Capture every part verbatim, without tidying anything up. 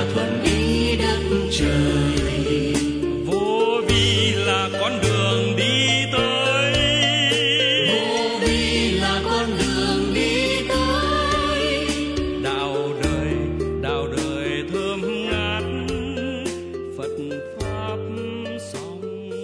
thuần ý đất trời. Vô vi là con đường đi tới, Vô vi là con đường đi tới. đạo đời, đạo đời thơm ngát, Phật pháp song.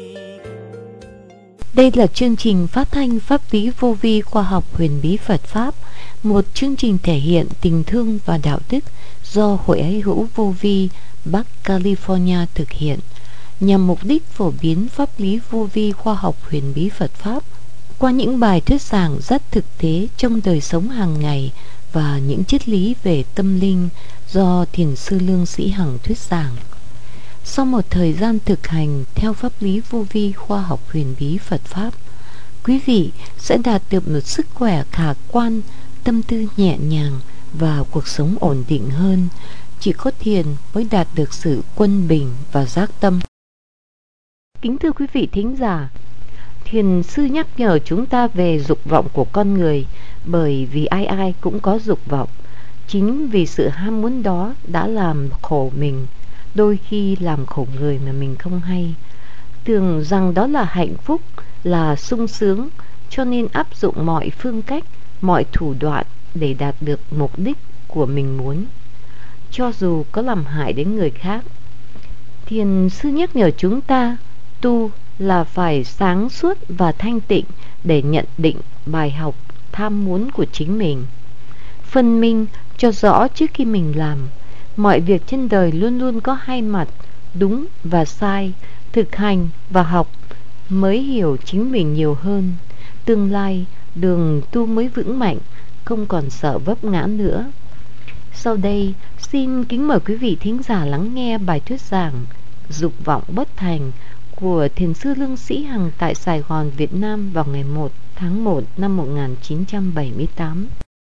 Đây là chương trình phát thanh pháp lý vô vi khoa học huyền bí Phật Pháp, một chương trình thể hiện tình thương và đạo đức do Hội Ái Hữu Vô Vi Bắc California thực hiện, nhằm mục đích phổ biến pháp lý vô vi khoa học huyền bí Phật Pháp qua những bài thuyết giảng rất thực tế trong đời sống hàng ngày và những triết lý về tâm linh do Thiền sư Lương Sĩ Hằng thuyết giảng. Sau một thời gian thực hành theo pháp lý vô vi khoa học huyền bí Phật Pháp, quý vị sẽ đạt được một sức khỏe khả quan, tâm tư nhẹ nhàng và cuộc sống ổn định hơn. Chỉ có thiền mới đạt được sự quân bình và giác tâm. Kính thưa quý vị thính giả, Thiền sư nhắc nhở chúng ta về dục vọng của con người, bởi vì ai ai cũng có dục vọng. Chính vì sự ham muốn đó đã làm khổ mình, đôi khi làm khổ người mà mình không hay. Tưởng rằng đó là hạnh phúc, là sung sướng, cho nên áp dụng mọi phương cách, mọi thủ đoạn để đạt được mục đích của mình muốn, cho dù có làm hại đến người khác. Thiền sư nhắc nhở chúng ta tu là phải sáng suốt và thanh tịnh để nhận định bài học tham muốn của chính mình, phân minh cho rõ trước khi mình làm. Mọi việc trên đời luôn luôn có hai mặt, đúng và sai. Thực hành và học mới hiểu chính mình nhiều hơn. Tương lai đường tu mới vững mạnh, không còn sợ vấp ngã nữa. Sau đây xin kính mời quý vị thính giả lắng nghe bài thuyết giảng Dục vọng bất thành của Thiền sư Lương Sĩ Hằng tại Sài Gòn, Việt Nam vào ngày một tháng một năm một nghìn chín trăm bảy mươi tám.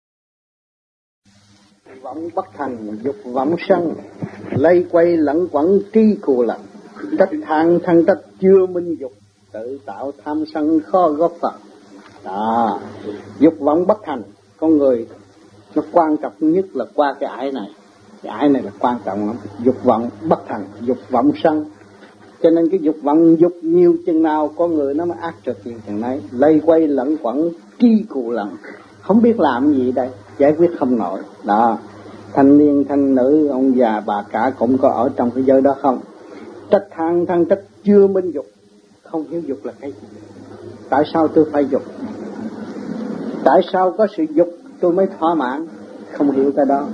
Vọng bất thành, dục vọng sân, lây quay lẫn quẩn tri cù lận. Trách than thân trách chưa minh dục, tự tạo tham sân khó góp Phật. Đó, dục vọng bất thành, con người nó quan trọng nhất là qua cái ải này. Cái ải này là quan trọng lắm. Dục vọng bất thành, dục vọng sân. Cho nên cái dục vọng dục nhiều chừng nào con người nó mới ác trực tiền chừng đấy. Lây quay lẫn quẩn tri cù lận, không biết làm gì đây, giải quyết không nổi. Đó, thanh niên thanh nữ, ông già bà cả cũng có ở trong cái giới đó không. Trách than thân trách chưa minh dục, không hiểu dục là cái gì. Tại sao tôi phải dục? Tại sao có sự dục tôi mới thỏa mãn? Không hiểu cái đó.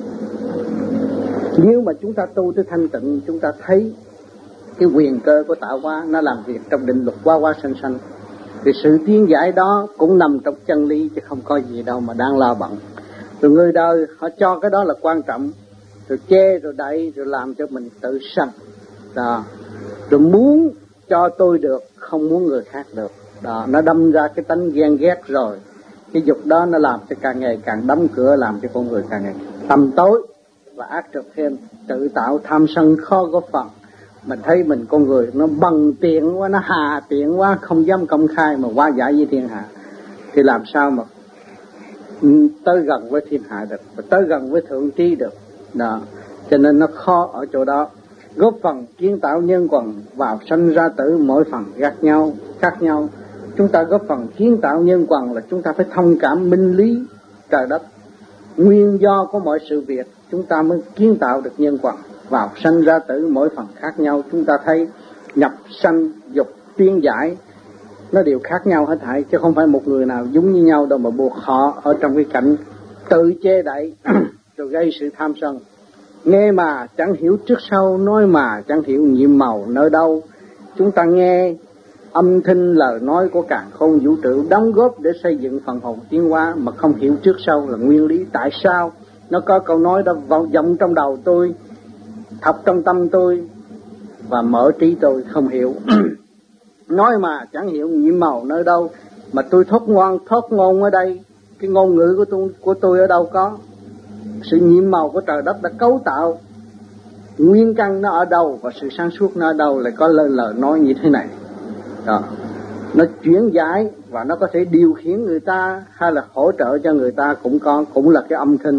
Nếu mà chúng ta tu tới thanh tịnh, chúng ta thấy cái quyền cơ của tạo hóa nó làm việc trong định luật hóa hóa sanh sanh, thì sự tiến giải đó cũng nằm trong chân lý, chứ không có gì đâu mà đang lo bận. Rồi người đời họ cho cái đó là quan trọng, rồi chê rồi đẩy, rồi làm cho mình tự sanh. Đó, rồi muốn cho tôi được, không muốn người khác được. Đó, nó đâm ra cái tánh ghen ghét rồi. Cái dục đó nó làm cho càng ngày càng đóng cửa, làm cho con người càng ngày tăm tối và ác trực thêm, tự tạo tham sân khó góp Phật. Mình thấy mình con người nó bằng tiện quá, nó hà tiện quá, không dám công khai mà hóa giải với thiên hạ, thì làm sao mà tới gần với thiên hạ được, và tới gần với thượng trí được. Đó, cho nên nó khó ở chỗ đó. Góp phần kiến tạo nhân quần, vào sanh ra tử mỗi phần khác nhau, khác nhau. Chúng ta góp phần kiến tạo nhân quần là chúng ta phải thông cảm minh lý trời đất, nguyên do của mọi sự việc, chúng ta mới kiến tạo được nhân quần. Vào sanh ra tử mỗi phần khác nhau, chúng ta thấy nhập sanh dục tiến giải nó đều khác nhau hết thảy, chứ không phải một người nào giống như nhau đâu mà buộc họ ở trong cái cảnh tự chê đậy rồi gây sự tham sân. Nghe mà chẳng hiểu trước sau, nói mà chẳng hiểu nhiệm màu nơi đâu. Chúng ta nghe âm thanh lời nói của càn khôn vũ trụ đóng góp để xây dựng phần hồn tiến hóa, mà không hiểu trước sau là nguyên lý tại sao. Nó có câu nói đó vào vọng trong đầu tôi, thọc trong tâm tôi và mở trí tôi, không hiểu. Nói mà chẳng hiểu nhiệm màu nơi đâu, mà tôi thốt ngoan thốt ngôn ở đây, cái ngôn ngữ của tôi, của tôi ở đâu có. Sự nhiệm màu của trời đất đã cấu tạo, nguyên căn nó ở đâu và sự sáng suốt nó ở đâu, lại có lời lời nói như thế này. Đó, nó chuyển giải và nó có thể điều khiển người ta hay là hỗ trợ cho người ta, cũng có, cũng là cái âm thanh.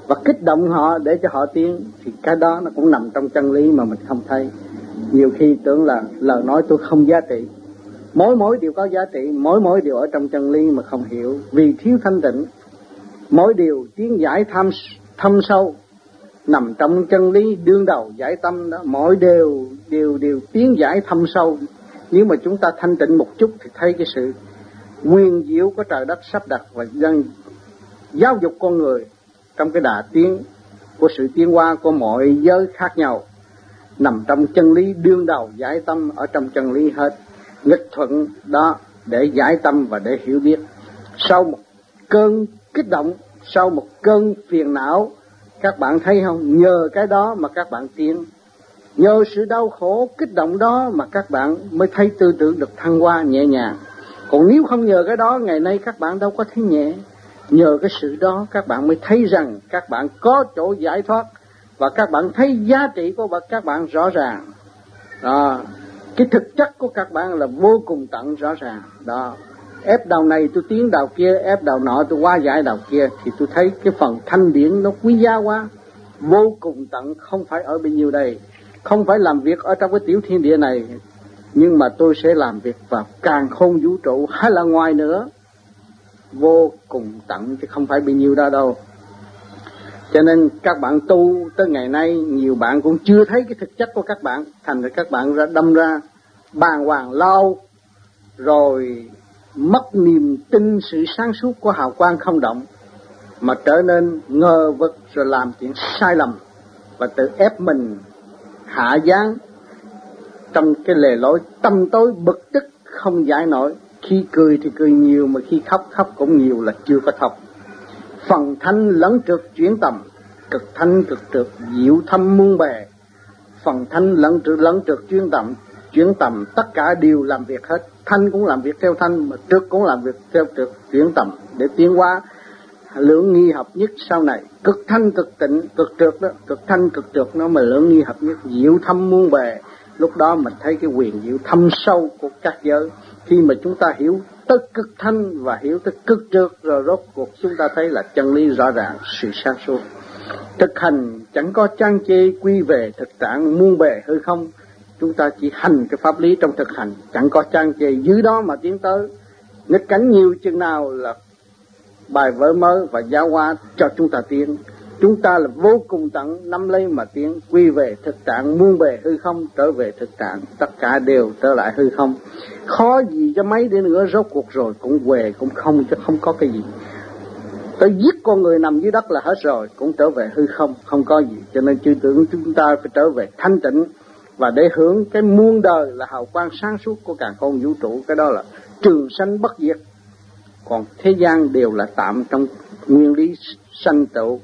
và kích động họ để cho họ tiến, thì cái đó nó cũng nằm trong chân lý mà mình không thấy. Nhiều khi tưởng là lời nói tôi không giá trị, mỗi mỗi điều có giá trị, mỗi mỗi điều ở trong chân lý mà không hiểu, vì thiếu thanh tịnh. Mỗi điều tiến giải thâm, thâm sâu nằm trong chân lý đương đầu giải tâm đó, mỗi điều điều điều tiến giải thâm sâu. Nếu mà chúng ta thanh tịnh một chút thì thấy cái sự nguyên diệu của trời đất sắp đặt và dân giáo dục con người trong cái đà tiến của sự tiến hóa của mọi giới khác nhau, nằm trong chân lý đương đầu giải tâm, ở trong chân lý hết. Nghịch thuận đó để giải tâm và để hiểu biết. Sau một cơn kích động, sau một cơn phiền não, các bạn thấy không, nhờ cái đó mà các bạn tiến. Nhờ sự đau khổ kích động đó mà các bạn mới thấy tư tưởng được thăng hoa nhẹ nhàng. Còn nếu không nhờ cái đó, ngày nay các bạn đâu có thấy nhẹ. Nhờ cái sự đó các bạn mới thấy rằng các bạn có chỗ giải thoát, và các bạn thấy giá trị của các bạn rõ ràng. Đó, cái thực chất của các bạn là vô cùng tận rõ ràng. Đó, ép đầu này tôi tiến đầu kia, ép đầu nọ tôi hóa giải đầu kia, thì tôi thấy cái phần thanh điển nó quý giá quá, vô cùng tận, không phải ở bao nhiêu đây, không phải làm việc ở trong cái tiểu thiên địa này, nhưng mà tôi sẽ làm việc vào càn khôn vũ trụ hay là ngoài nữa, vô cùng tận chứ không phải bao nhiêu đó đâu. Cho nên các bạn tu tới ngày nay, nhiều bạn cũng chưa thấy cái thực chất của các bạn, thành ra các bạn ra đâm ra bàng hoàng lo, rồi mất niềm tin sự sáng suốt của hào quang không động, mà trở nên ngờ vực, rồi làm chuyện sai lầm và tự ép mình hạ giáng trong cái lề lối tâm tối bực tức không giải nổi. Khi cười thì cười nhiều, mà khi khóc khóc cũng nhiều, là chưa có thọc. Phần thanh lẫn trượt chuyển tầm, cực thanh cực trượt diệu thâm muôn bề. Phần thanh lẫn trượt lẫn trượt chuyển tầm, chuyển tầm tất cả đều làm việc hết. Thanh cũng làm việc theo thanh, mà trượt cũng làm việc theo trượt, chuyển tầm để tiến hóa lưỡng nghi hợp nhất sau này. Cực thanh cực tịnh, cực trượt đó, cực thanh cực trượt nó mà lưỡng nghi hợp nhất, diệu thâm muôn bề. Lúc đó mình thấy cái quyền diệu thâm sâu của các giới. Khi mà chúng ta hiểu tới cực thanh và hiểu tới cực trượt, rồi rốt cuộc chúng ta thấy là chân lý rõ ràng, sự sáng suốt. Thực hành chẳng có trang chê, quy về thực trạng muôn bề hư không. Chúng ta chỉ hành cái pháp lý trong thực hành, chẳng có trang chê, dưới đó mà tiến tới. Nghịch cảnh nhiều chừng nào là bài vở mới và giáo hóa cho chúng ta tiến. Chúng ta là vô cùng tận, nắm lấy mà tiến, quy về thực trạng muôn bề hư không, trở về thực trạng, tất cả đều trở lại hư không. Khó gì cho mấy đi nữa, rốt cuộc rồi cũng về, cũng không, chứ không có cái gì. Tới giết con người nằm dưới đất là hết rồi, cũng trở về hư không, không có gì. Cho nên tư tưởng chúng ta phải trở về thanh tịnh, và để hưởng cái muôn đời là hào quang sáng suốt của càn khôn vũ trụ. Cái đó là trường sanh bất diệt. Còn thế gian đều là tạm trong nguyên lý sanh tựu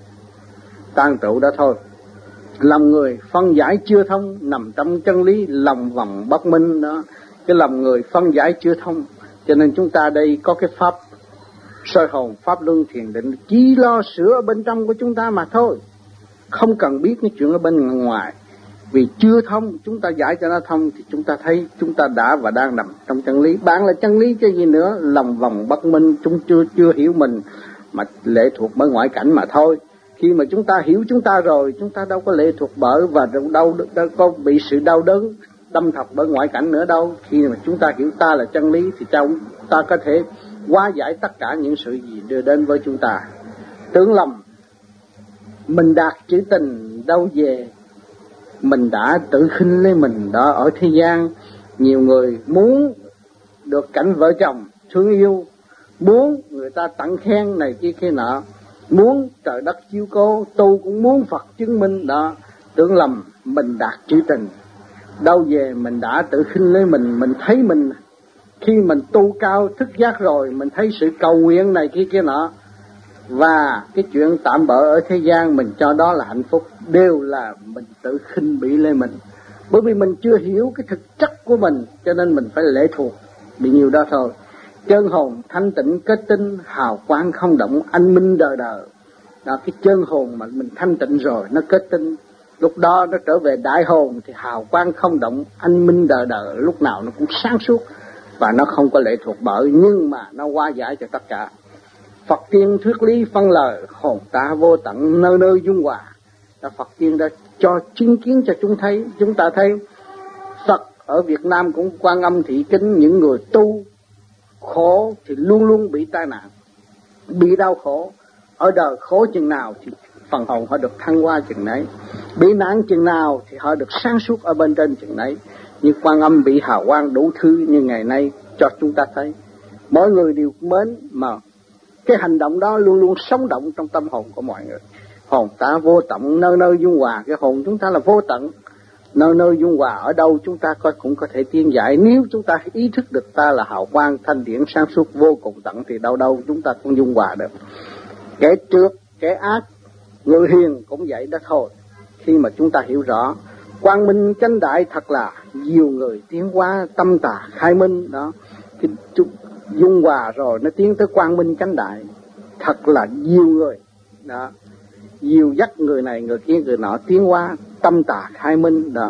tan tựu đó thôi. Lòng người phân giải chưa thông, nằm trong chân lý lòng vòng bất minh đó. Cái lòng người phân giải chưa thông, cho nên chúng ta đây có cái pháp soi hồn, pháp luân thiền định, chỉ lo sửa ở bên trong của chúng ta mà thôi, không cần biết cái chuyện ở bên ngoài. Vì chưa thông, chúng ta giải cho nó thông, thì chúng ta thấy chúng ta đã và đang nằm trong chân lý. Bạn là chân lý chứ gì nữa, lòng vòng bất minh, chúng chưa chưa hiểu mình mà lệ thuộc bởi ngoại cảnh mà thôi. Khi mà chúng ta hiểu chúng ta rồi, chúng ta đâu có lệ thuộc bởi và đâu, đâu, đâu có bị sự đau đớn đâm thọc bởi ngoại cảnh nữa đâu. Khi mà chúng ta hiểu ta là chân lý thì chúng ta có thể hóa giải tất cả những sự gì đưa đến với chúng ta. Tưởng lầm mình đạt chữ tình đâu về, mình đã tự khinh lấy mình đó. Ở thế gian nhiều người muốn được cảnh vợ chồng thương yêu, muốn người ta tặng khen này kia kia nọ, muốn trời đất chiếu cố, tu cũng muốn Phật chứng minh đó. Tưởng lầm mình đạt chữ tình đâu về, mình đã tự khinh lấy mình. Mình thấy mình khi mình tu cao thức giác rồi, mình thấy sự cầu nguyện này kia kia nọ, và cái chuyện tạm bợ ở thế gian mình cho đó là hạnh phúc, đều là mình tự khinh bỉ lên mình. Bởi vì mình chưa hiểu cái thực chất của mình, cho nên mình phải lệ thuộc bị nhiều đó thôi. Chân hồn thanh tịnh kết tinh, hào quang không động, anh minh đời đời. Đó, cái chân hồn mà mình thanh tịnh rồi nó kết tinh, lúc đó nó trở về đại hồn thì hào quang không động, anh minh đời đời, lúc nào nó cũng sáng suốt và nó không có lệ thuộc bởi, nhưng mà nó hóa giải cho tất cả. Phật tiên thuyết lý phân lời, hồn ta vô tận nơi nơi dung hòa. Đã Phật tiên đã cho chứng kiến cho chúng thấy, chúng ta thấy Phật ở Việt Nam cũng Quan Âm thị kính, những người tu khổ thì luôn luôn bị tai nạn, bị đau khổ. Ở đời khổ chừng nào thì phần hồn họ được thăng hoa chừng nấy, bị nạn chừng nào thì họ được sáng suốt ở bên trên chừng nấy. Như Quan Âm bị hào quang đủ thứ như ngày nay cho chúng ta thấy. Mỗi người đều mến, mà cái hành động đó luôn luôn sống động trong tâm hồn của mọi người. Hồn ta vô tận nơi nơi dung hòa, cái hồn chúng ta là vô tận nơi nơi dung hòa. Ở đâu chúng ta coi cũng có thể tiên giải, nếu chúng ta ý thức được ta là hào quang thanh điển sáng suốt vô cùng tận thì đâu đâu chúng ta cũng dung hòa được. Kẻ trước, kẻ ác, người hiền cũng vậy đó thôi. Khi mà chúng ta hiểu rõ quang minh chánh đại, thật là nhiều người tiến hóa tâm tà khai minh đó, thì dung hòa rồi nó tiến tới quang minh chánh đại. Thật là nhiều người đó, dìu dắt người này người kia người nọ tiến hóa tâm tà khai minh đó.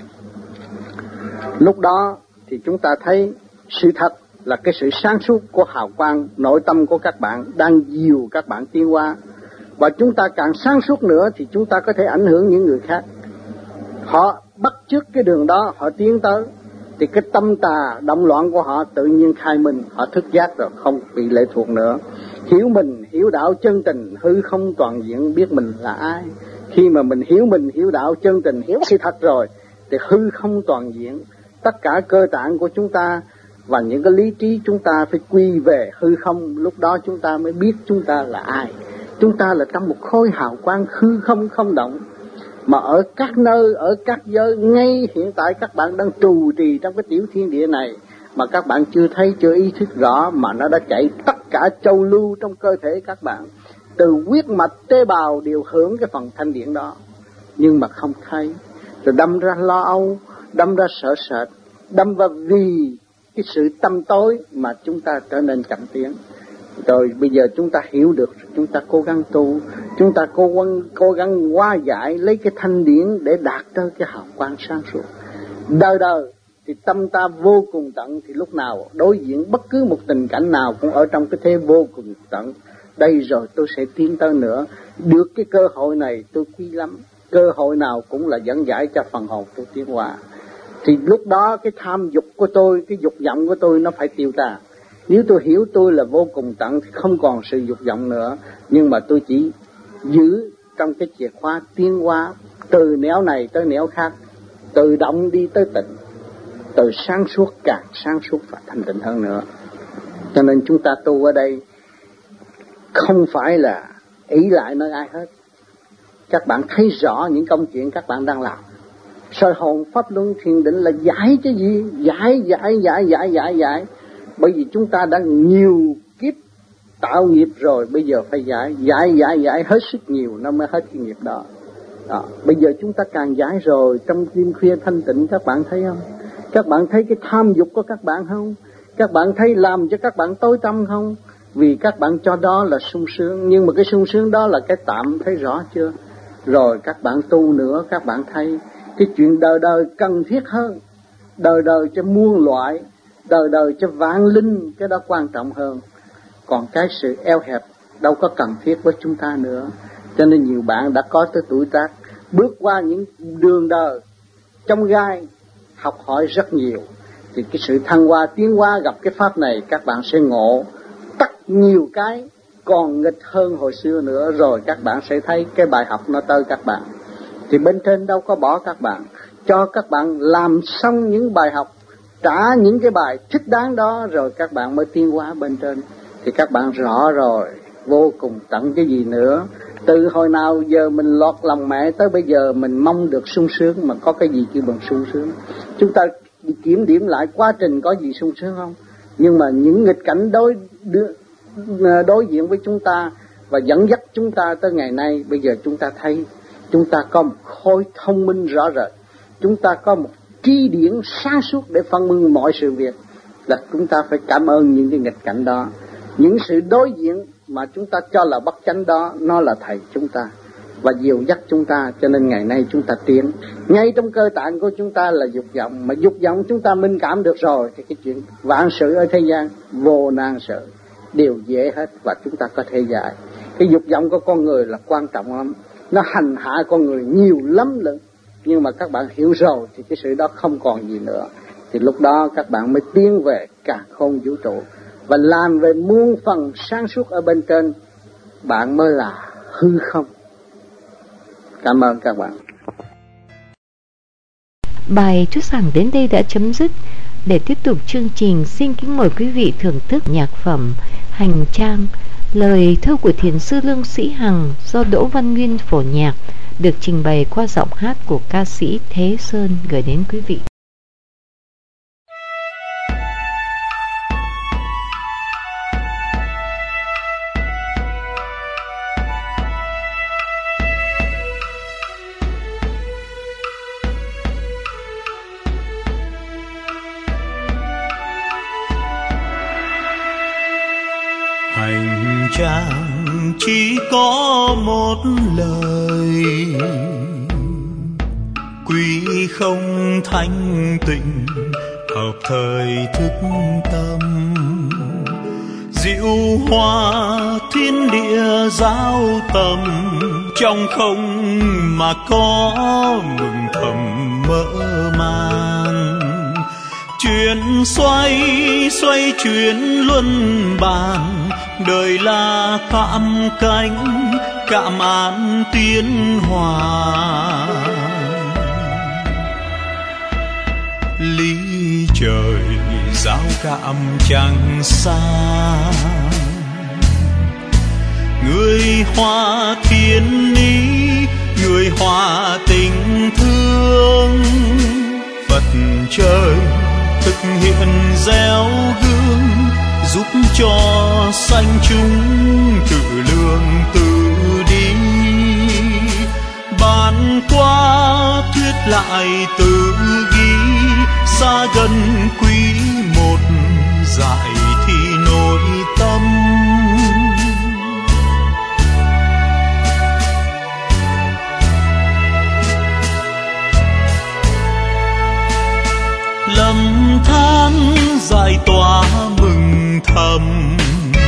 Lúc đó thì chúng ta thấy sự thật là cái sự sáng suốt của hào quang nội tâm của các bạn đang dìu các bạn tiến hóa. Và chúng ta càng sáng suốt nữa thì chúng ta có thể ảnh hưởng những người khác. Họ bắt chước cái đường đó, họ tiến tới, thì cái tâm tà động loạn của họ tự nhiên khai minh, họ thức giác rồi, không bị lệ thuộc nữa. Hiểu mình, hiểu đạo chân tình, hư không toàn diện, biết mình là ai. Khi mà mình hiểu mình, hiểu đạo chân tình, hiểu sự thật rồi, thì hư không toàn diện. Tất cả cơ tạng của chúng ta và những cái lý trí chúng ta phải quy về hư không. Lúc đó chúng ta mới biết chúng ta là ai. Chúng ta là trong một khối hào quang hư không không động. Mà ở các nơi, ở các giới, ngay hiện tại các bạn đang trù trì trong cái tiểu thiên địa này, mà các bạn chưa thấy, chưa ý thức rõ, mà nó đã chạy tất cả châu lưu trong cơ thể các bạn. Từ huyết mạch tế bào đều hưởng cái phần thanh điển đó, nhưng mà không thấy. Rồi đâm ra lo âu, đâm ra sợ sệt, đâm ra vì cái sự tâm tối mà chúng ta trở nên chậm tiến. Rồi bây giờ chúng ta hiểu được, chúng ta cố gắng tu, chúng ta cố gắng, cố gắng hóa giải, lấy cái thanh điển để đạt tới cái hào quang sáng suốt. Đời đời thì tâm ta vô cùng tận, thì lúc nào đối diện bất cứ một tình cảnh nào cũng ở trong cái thế vô cùng tận. Đây rồi tôi sẽ tiến tới nữa. Được cái cơ hội này tôi quý lắm. Cơ hội nào cũng là dẫn giải cho phần hồn tôi tiến hóa. Thì lúc đó cái tham dục của tôi, cái dục vọng của tôi nó phải tiêu tan. Nếu tôi hiểu tôi là vô cùng tận thì không còn sự dục vọng nữa. Nhưng mà tôi chỉ giữ trong cái chìa khóa tiến hóa, từ nẻo này tới nẻo khác, từ động đi tới tịnh, từ sáng suốt càng sáng suốt và thanh tịnh hơn nữa. Cho nên chúng ta tu ở đây không phải là ý lại nơi ai hết. Các bạn thấy rõ những công chuyện các bạn đang làm. Soi hồn pháp luân thiền định là giải cái gì? Giải, giải, giải, giải, giải, giải. Bởi vì chúng ta đã nhiều kiếp tạo nghiệp rồi, bây giờ phải giải, giải, giải, giải hết sức nhiều nó mới hết cái nghiệp đó. Đó. Bây giờ chúng ta càng giải rồi, trong đêm khuya thanh tịnh các bạn thấy không? Các bạn thấy cái tham dục của các bạn không? Các bạn thấy làm cho các bạn tối tâm không? Vì các bạn cho đó là sung sướng, nhưng mà cái sung sướng đó là cái tạm, thấy rõ chưa? Rồi các bạn tu nữa, các bạn thấy cái chuyện đời đời cần thiết hơn, đời đời cho muôn loại, đời đời cho vạn linh, cái đó quan trọng hơn. Còn cái sự eo hẹp đâu có cần thiết với chúng ta nữa. Cho nên nhiều bạn đã có tới tuổi tác, bước qua những đường đời trong gai, học hỏi rất nhiều. Thì cái sự thăng hoa, tiến hóa gặp cái pháp này, các bạn sẽ ngộ tắt nhiều cái còn nghịch hơn hồi xưa nữa. Rồi các bạn sẽ thấy cái bài học nó tới các bạn. Thì bên trên đâu có bỏ các bạn, cho các bạn làm xong những bài học, trả những cái bài thích đáng đó, rồi các bạn mới tiến hóa bên trên. Thì các bạn rõ rồi, vô cùng tận cái gì nữa. Từ hồi nào giờ mình lọt lòng mẹ tới bây giờ mình mong được sung sướng, mà có cái gì kêu bằng sung sướng? Chúng ta kiểm điểm lại quá trình có gì sung sướng không? Nhưng mà những nghịch cảnh đối đối diện với chúng ta và dẫn dắt chúng ta tới ngày nay, bây giờ chúng ta thấy chúng ta có một khối thông minh rõ rệt, chúng ta có một tri điển sáng suốt để phân minh mọi sự việc. Là chúng ta phải cảm ơn những cái nghịch cảnh đó, những sự đối diện mà chúng ta cho là bất chánh đó, nó là thầy chúng ta và dìu dắt chúng ta. Cho nên ngày nay chúng ta tiến. Ngay trong cơ tạng của chúng ta là dục vọng, mà dục vọng chúng ta minh cảm được rồi thì cái chuyện vạn sự ở thế gian vô nan sự. đều dễ hết và chúng ta có thể giải. Cái dục vọng của con người là quan trọng lắm, nó hành hạ con người nhiều lắm nữa. Nhưng mà các bạn hiểu rồi thì cái sự đó không còn gì nữa. Thì lúc đó các bạn mới tiến về càn khôn vũ trụ và làm về muôn phần sáng suốt ở bên trên. Bạn mới là hư không. Cảm ơn các bạn. Bài thuyết giảng đến đây đã chấm dứt. Để tiếp tục chương trình, xin kính mời quý vị thưởng thức nhạc phẩm Hành Trang, lời thơ của thiền sư Lương Sĩ Hằng do Đỗ Văn Nguyên phổ nhạc, được trình bày qua giọng hát của ca sĩ Thế Sơn gửi đến quý vị. Hành trang chỉ có một lời, quý không thanh tịnh hợp thời thức tâm. Diệu hoa thiên địa giao tầm, trong không mà có mừng thầm mơ màng. Chuyển xoay xoay chuyển luân bàn, đời là cạm cánh cạm án tiến hòa. Lý trời giao cảm chẳng xa, người hòa thiên ý, người hòa tình thương. Phật trời thực hiện gieo gương, giúp cho sanh chúng tự lương tự đi. Bàn qua thuyết lại tự ghi, xa gần quý một dạy thì nội tâm. Lầm than giải tỏa mừng thầm,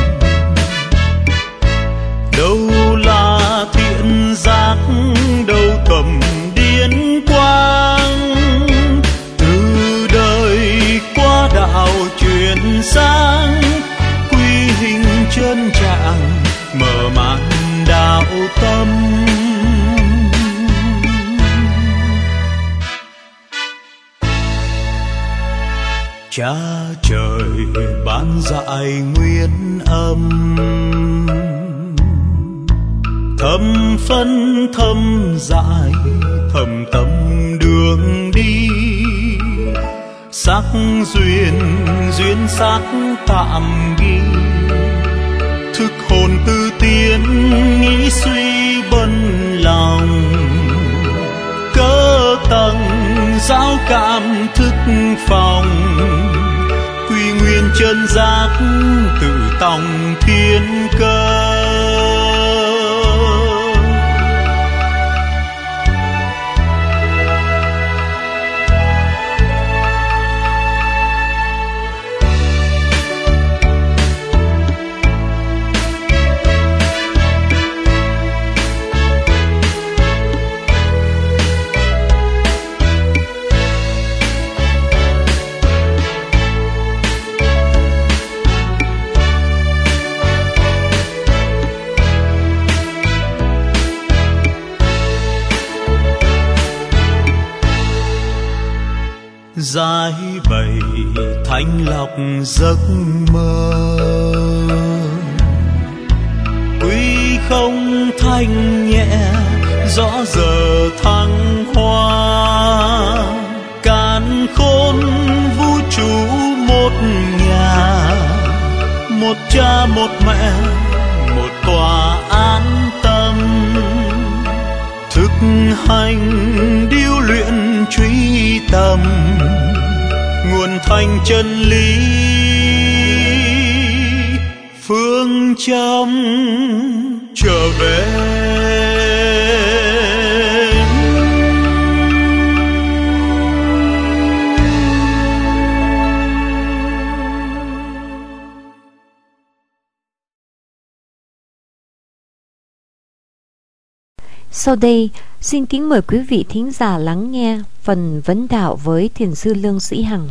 đâu là thiện giác, đâu thầm điên quang. Từ đời qua đạo chuyển sang, quy hình chân trạng mở màn đạo tâm. Cha trời ban dạy nguyên âm, thâm phân thâm dại thầm tâm đường đi. Sắc duyên duyên sắc tạm ghi, thức hồn tư tiến nghĩ suy bần lòng. Cơ tầng giao cảm thức phòng, quy nguyên chân giác tự tòng thiên cơ. Giải bày thanh lọc giấc mơ, quy không thanh nhẹ rõ giờ thăng hoa. Càn khôn vũ trụ một nhà, một cha một mẹ một tòa an tâm. Thực hành điêu luyện truy tầm, nguồn thành chân lý phương châm trở về. Sau đây, xin kính mời quý vị thính giả lắng nghe phần vấn đạo với Thiền sư Lương Sĩ Hằng.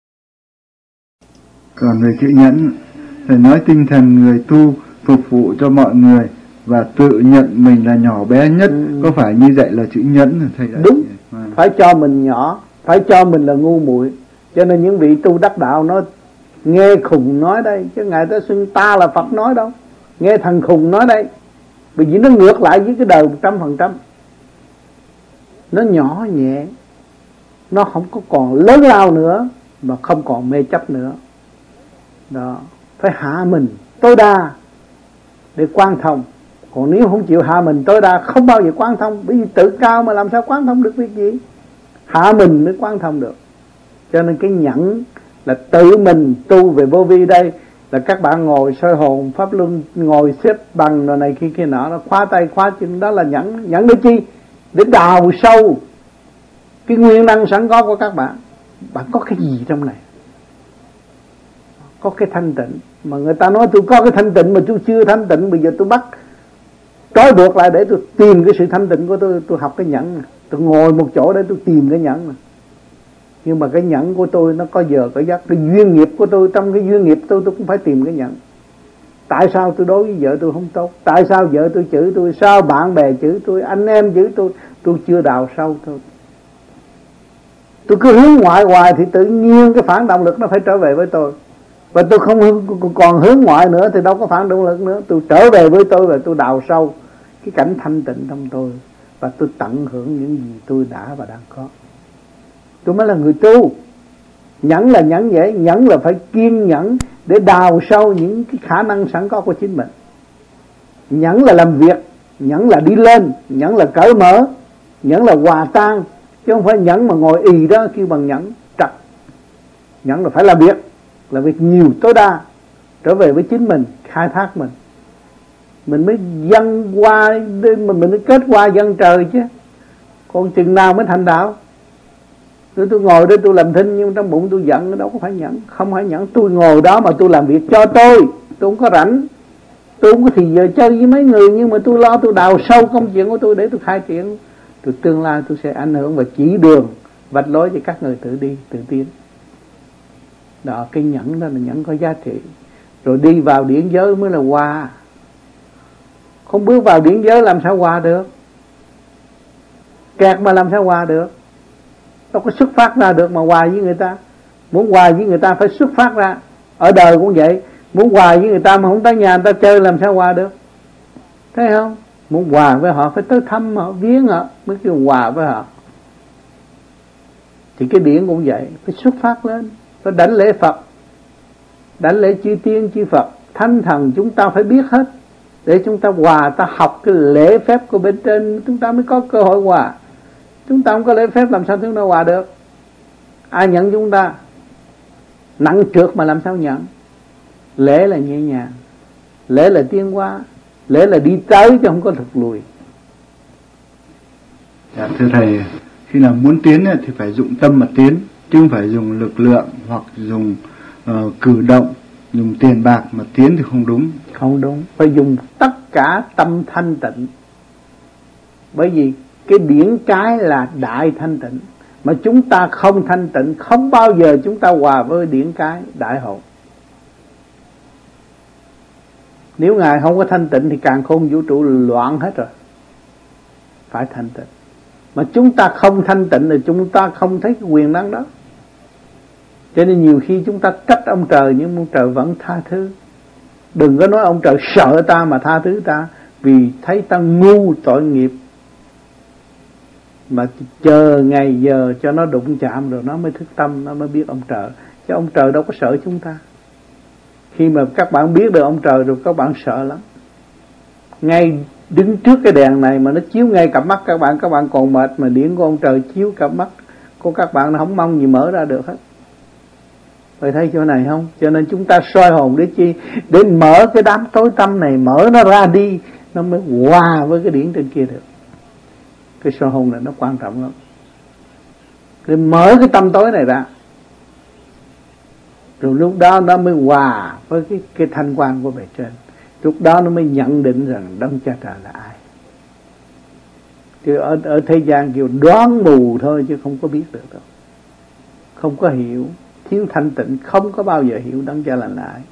Còn về chữ nhẫn, Thầy nói tinh thần người tu phục vụ cho mọi người và tự nhận mình là nhỏ bé nhất, ừ. có phải như vậy là chữ nhẫn Thầy đã? Đúng, à. Phải cho mình nhỏ, phải cho mình là ngu muội. Cho nên những vị tu đắc đạo nó nghe khùng nói đây, chứ Ngài ta xưng ta là Phật nói đâu. Nghe thằng khùng nói đây, bởi vì nó ngược lại với cái đời một trăm phần trăm. Nó nhỏ nhẹ, nó không có còn lớn lao nữa, mà không còn mê chấp nữa. Đó, phải hạ mình tối đa để quán thông. Còn nếu không chịu hạ mình tối đa, không bao giờ quán thông. Bởi vì tự cao mà làm sao quán thông được việc gì? Hạ mình mới quán thông được. Cho nên cái nhẫn là tự mình tu về vô vi đây. Là các bạn ngồi soi hồn pháp luân, ngồi xếp bằng rồi này kia kia nọ, nó khóa tay khóa chân, đó là nhẫn. Nhẫn để chi? Để đào sâu cái nguyên năng sẵn có của các bạn. Bạn có cái gì trong này? Có cái thanh tịnh. Mà người ta nói tôi có cái thanh tịnh mà tôi chưa thanh tịnh. Bây giờ tôi bắt trói buộc lại để tôi tìm cái sự thanh tịnh của tôi. Tôi học cái nhẫn. Tôi ngồi một chỗ để tôi tìm cái nhẫn này. Nhưng mà cái nhẫn của tôi nó có giờ có giấc. Cái duyên nghiệp của tôi, trong cái duyên nghiệp tôi tôi cũng phải tìm cái nhẫn. Tại sao tôi đối với vợ tôi không tốt? Tại sao vợ tôi chửi tôi? Sao bạn bè chửi tôi? Anh em chửi tôi? Tôi chưa đào sâu thôi. Tôi cứ hướng ngoại hoài thì tự nhiên cái phản động lực nó phải trở về với tôi. Và tôi không còn hướng ngoại nữa thì đâu có phản động lực nữa. Tôi trở về với tôi và tôi đào sâu cái cảnh thanh tịnh trong tôi. Và tôi tận hưởng những gì tôi đã và đang có. Tôi mới là người tu. Nhẫn là nhẫn vậy. Nhẫn là phải kiên nhẫn để đào sâu những cái khả năng sẵn có của chính mình. Nhẫn là làm việc. Nhẫn là đi lên. Nhẫn là cởi mở. Nhẫn là hòa tan. Chứ không phải nhẫn mà ngồi ì đó kêu bằng nhẫn. Trật. Nhẫn là phải làm việc. Là việc nhiều tối đa. Trở về với chính mình. Khai thác mình. Mình mới dâng qua. Mình mới kết qua dâng trời chứ. Còn chừng nào mới thành đạo? Tôi, tôi ngồi đây tôi làm thinh, nhưng trong bụng tôi giận. Đâu có phải nhẫn. Không phải nhẫn. Tôi ngồi đó mà tôi làm việc cho tôi. Tôi không có rảnh. Tôi không có thì giờ chơi với mấy người. Nhưng mà tôi lo tôi đào sâu công chuyện của tôi để tôi khai triển. Tôi tương lai tôi sẽ ảnh hưởng và chỉ đường, vạch lối cho các người tự đi, tự tiến. Đó, cái nhẫn đó là nhẫn có giá trị. Rồi đi vào điển giới mới là hòa. Không bước vào điển giới làm sao hòa được? Kẹt mà làm sao hòa được? Đâu có xuất phát ra được mà hòa với người ta. Muốn hòa với người ta phải xuất phát ra. Ở đời cũng vậy. Muốn hòa với người ta mà không tới nhà người ta chơi làm sao hòa được? Thấy không? Muốn hòa với họ phải tới thăm họ, viếng họ mới kêu hòa với họ. Thì cái điển cũng vậy. Phải xuất phát lên. Phải đảnh lễ Phật, đảnh lễ chư tiên chư Phật, thánh thần chúng ta phải biết hết. Để chúng ta hòa, ta học cái lễ phép của bên trên, chúng ta mới có cơ hội hòa. Chúng ta không có lễ phép làm sao chúng ta hòa được? Ai nhận chúng ta? Nặng trược mà làm sao nhận? Lễ là nhẹ nhàng, lễ là tiến hóa, lễ là đi tới chứ không có thụt lùi. Dạ thưa Thầy, khi nào muốn tiến thì phải dụng tâm mà tiến, chứ không phải dùng lực lượng hoặc dùng uh, cử động, dùng tiền bạc mà tiến thì không đúng. Không đúng, phải dùng tất cả tâm thanh tịnh. Bởi vì cái điển cái là đại thanh tịnh. Mà chúng ta không thanh tịnh, không bao giờ chúng ta hòa với điển cái đại hồn. Nếu Ngài không có thanh tịnh thì càng khôn vũ trụ loạn hết rồi. Phải thanh tịnh. Mà chúng ta không thanh tịnh thì chúng ta không thấy cái quyền năng đó. Cho nên nhiều khi chúng ta trách ông trời, nhưng ông trời vẫn tha thứ. Đừng có nói ông trời sợ ta mà tha thứ ta, vì thấy ta ngu tội nghiệp. Mà chờ ngày giờ cho nó đụng chạm rồi nó mới thức tâm, nó mới biết ông trời. Chứ ông trời đâu có sợ chúng ta. Khi mà các bạn biết được ông trời rồi các bạn sợ lắm. Ngay đứng trước cái đèn này mà nó chiếu ngay cặp mắt các bạn, các bạn còn mệt, mà điển của ông trời chiếu cặp mắt của các bạn nó không mong gì mở ra được hết. Phải thấy chỗ này không? Cho nên chúng ta soi hồn để chi? Để mở cái đám tối tâm này, mở nó ra đi, nó mới hòa với cái điển trên kia được. Cái soi hồn này nó quan trọng lắm. Để mở cái tâm tối này ra, rồi lúc đó nó mới hòa với cái, cái thanh quan của bề trên. Lúc đó nó mới nhận định rằng Đấng Cha Trời là ai. Thì ở, ở thế gian kêu đoán mù thôi chứ không có biết được đâu. Không có hiểu. Thiếu thanh tịnh không có bao giờ hiểu đấng Cha Lành Lại.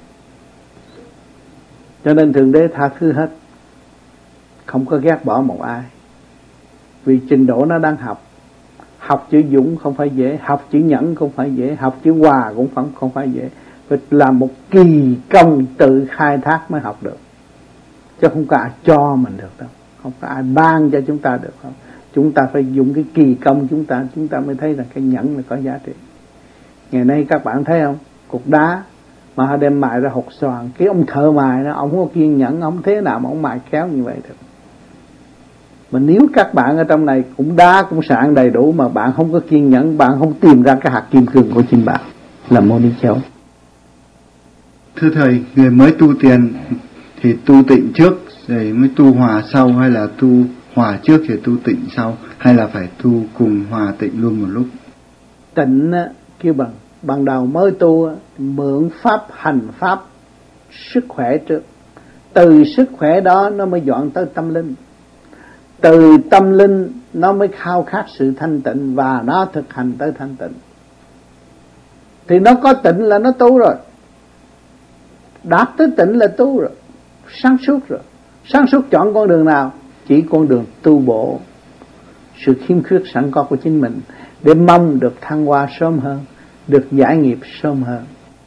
Cho nên Thượng Đế tha thứ hết, không có ghét bỏ một ai. Vì trình độ nó đang học. Học chữ dũng không phải dễ, học chữ nhẫn không phải dễ, học chữ hòa cũng không, không phải dễ. Phải làm một kỳ công tự khai thác mới học được. Chứ không có ai cho mình được đâu. Không có ai ban cho chúng ta được không. Chúng ta phải dùng cái kỳ công chúng ta, chúng ta mới thấy là cái nhẫn là có giá trị. Ngày nay các bạn thấy không, cục đá mà họ đem mài ra hột xoàn, cái ông thợ mài đó, ông không có kiên nhẫn, ông thế nào mà ông mài khéo như vậy được. Mà nếu các bạn ở trong này cũng đá cũng sạn đầy đủ mà bạn không có kiên nhẫn, bạn không tìm ra cái hạt kim cương của chính bạn, là mô đi chéo. Thưa thầy, người mới tu tiền thì tu tịnh trước rồi mới tu hòa sau, hay là tu hòa trước thì tu tịnh sau, hay là phải tu cùng hòa tịnh luôn một lúc? Tịnh kêu bằng ban đầu mới tu mượn pháp hành pháp sức khỏe trước, từ sức khỏe đó nó mới dọn tới tâm linh, từ tâm linh nó mới khao khát sự thanh tịnh và nó thực hành tới thanh tịnh. Thì nó có tịnh là nó tu rồi, đạt tới tịnh là tu rồi, sáng suốt rồi. Sáng suốt chọn con đường nào? Chỉ con đường tu bổ sự khiếm khuyết sẵn có của chính mình, để mong được thăng hoa sớm hơn, được giải nghiệp sớm hơn.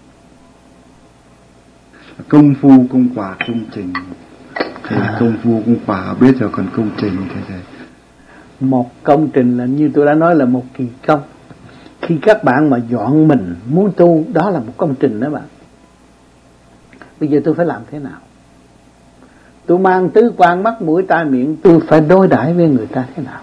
Công phu công quả công trình thì à. Công phu công quả biết rồi, còn công trình thì thầy. Một công trình là như tôi đã nói là một kỳ công. Khi các bạn mà dọn mình muốn tu, đó là một công trình đó bạn. Bây giờ tôi phải làm thế nào? Tôi mang tứ quan mắt mũi tai miệng, tôi phải đối đãi với người ta thế nào?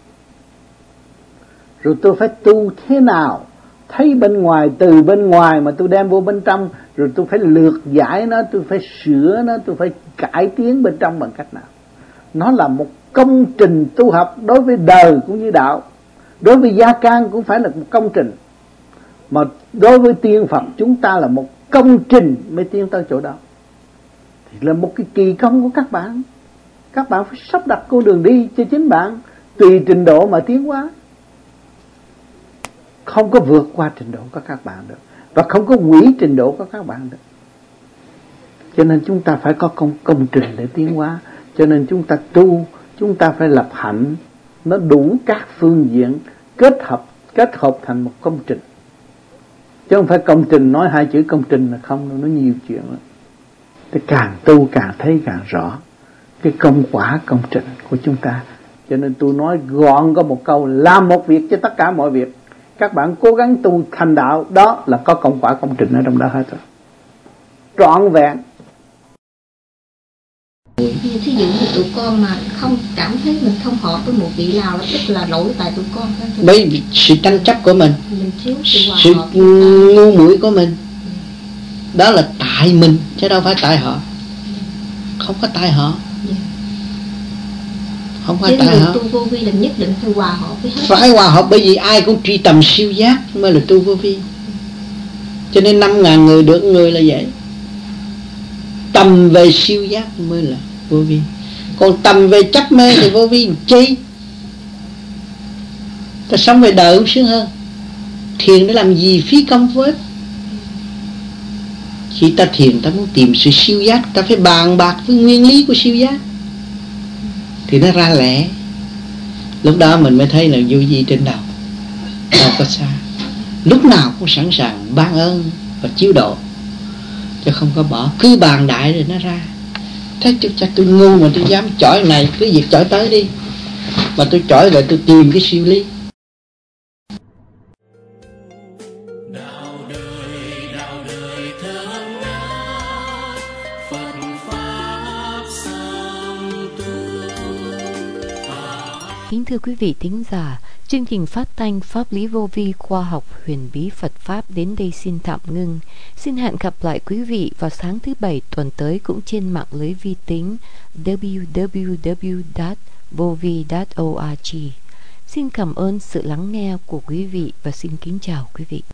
Rồi tôi phải tu thế nào? Thấy bên ngoài, từ bên ngoài mà tôi đem vô bên trong, rồi tôi phải lược giải nó, tôi phải sửa nó, tôi phải cải tiến bên trong bằng cách nào? Nó là một công trình tu học đối với đời cũng như đạo. Đối với gia can cũng phải là một công trình. Mà đối với tiên Phật chúng ta là một công trình mới tiến tới chỗ đó. Thì là một cái kỳ công của các bạn. Các bạn phải sắp đặt con đường đi cho chính bạn, tùy trình độ mà tiến hóa. Không có vượt qua trình độ của các bạn được, và không có hủy trình độ của các bạn được. Cho nên chúng ta phải có công, công trình để tiến hóa. Cho nên chúng ta tu, chúng ta phải lập hạnh, nó đủ các phương diện, kết hợp kết hợp thành một công trình. Chứ không phải công trình, nói hai chữ công trình là không, nó nhiều chuyện lắm. Thì càng tu càng thấy càng rõ cái công quả công trình của chúng ta. Cho nên tôi nói gọn có một câu: làm một việc cho tất cả mọi việc. Các bạn cố gắng tu thành đạo, đó là có công quả công trình ở trong đó hết rồi, trọn vẹn. Thí dụ như tụi con mà không cảm thấy mình không hợp với một vị nào, là tức là lỗi tại tụi con. Bởi vì sự tranh chấp của mình, mình thiếu sự hòa sự hợp, ngu muội của mình. Đó là tại mình chứ đâu phải tại họ. Không có tại họ. Không phải tại họ. Tu vô vi là nhất định phải hòa hợp với hết. Phải hòa hợp, bởi vì ai cũng truy tầm siêu giác mới là tu vô vi. Cho nên năm ngàn người được người là vậy. Tầm về siêu giác mới là vô vi. Còn tầm về chấp mê thì vô vi chi? Ta sống về đời cũng sướng hơn. Thiền để làm gì phí công với? Khi ta thiền ta muốn tìm sự siêu giác, ta phải bàn bạc với nguyên lý của siêu giác thì nó ra lẽ. Lúc đó mình mới thấy là vô vi trên đầu, đâu có xa. Lúc nào cũng sẵn sàng ban ơn và chiếu độ, chứ không có bỏ. Cứ bàn đại rồi nó ra. Thế chứ chắc tôi ngu mà tôi dám chọi này, cứ việc chọi tới đi. Mà tôi chọi rồi tôi tìm cái siêu lý. Kính thưa quý vị thính giả, chương trình phát thanh Pháp lý vô vi khoa học huyền bí Phật Pháp đến đây xin tạm ngưng. Xin hẹn gặp lại quý vị vào sáng thứ Bảy tuần tới cũng trên mạng lưới vi tính w w w chấm vovi chấm org. Xin cảm ơn sự lắng nghe của quý vị và xin kính chào quý vị.